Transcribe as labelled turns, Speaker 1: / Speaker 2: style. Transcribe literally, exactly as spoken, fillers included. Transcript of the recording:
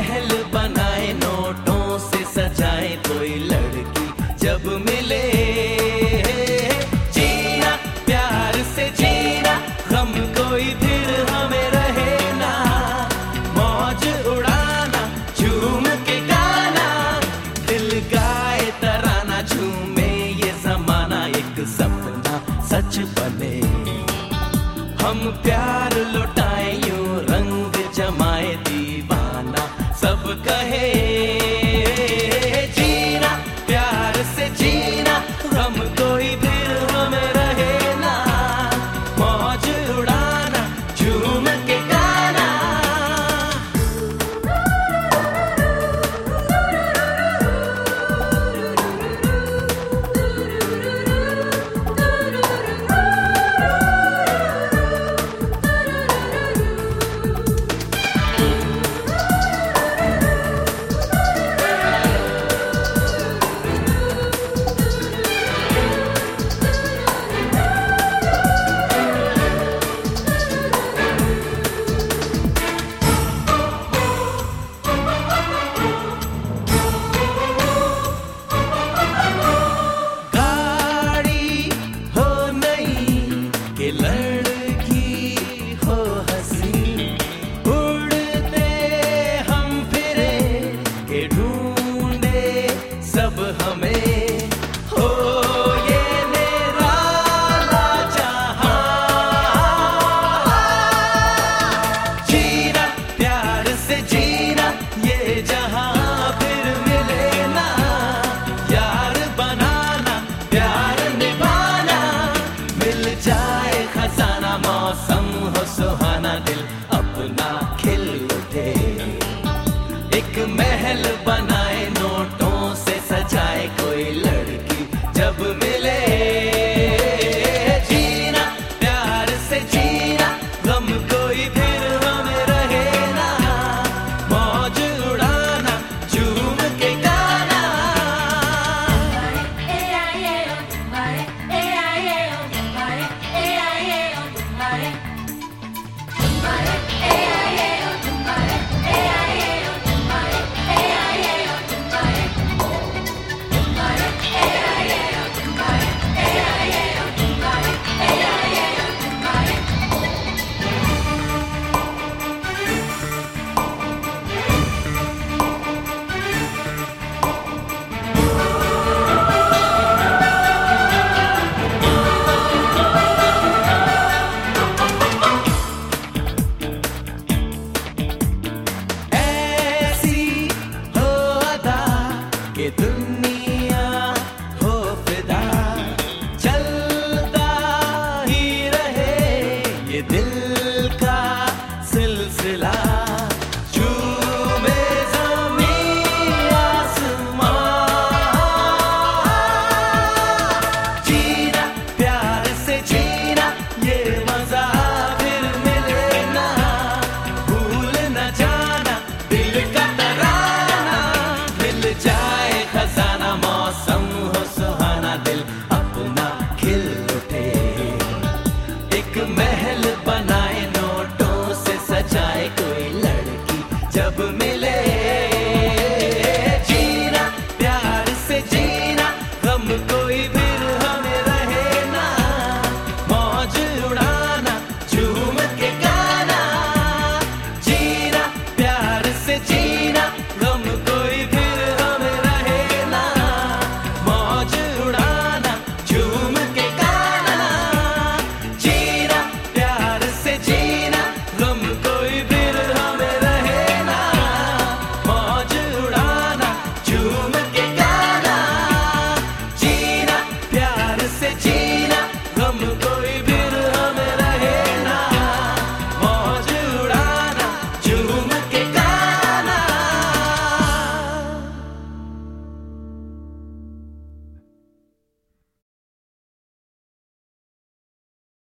Speaker 1: महल बनाए नोटों से सजाए कोई लड़की जब मिले। जीना प्यार से जीना गम कोई फिर हमें रहे ना, मौज उड़ाना झूम के गाना, दिल गाए तराना झूमे ये जमाना, एक सपना सच बने। हम प्यार लुटाए यूं रंग जमाए दीवाना सब कहे। जीना प्यार से जीना गम कोई फिर हमें रहे ना, मौज उड़ाना झूम के गाना। लड़की हो हंसी उड़ते हम फिरे के ढूंढे सब हमें, हो ये मेरा जहां। जीना प्यार से जीना ये जहां फिर मिले ना, यार बनाना प्यार निभाना, मिल जाए खजाना मौसम हो सुहाना, दिल अपना खिल उठे। एक महल बनाए नोटों से सजाए कोई लड़की जब मिले। जीना प्यार से जीना गम कोई फिर हमें रहे ना, मौज उड़ाना झूम के गाना। दुनिया हो फिदा चलता ही रहे ये दिल का सिलसिला, झूमे ज़मीं आसमां। जीना प्यार से जीना ये मज़ा फिर मिले ना, भूल न जाना दिल का तराना, मिल जाए खजाना मौसम हो सुहाना, दिल अपना खिल उठे। एक महल बनाए नोटों से सजाए कोई लड़की जब मिले।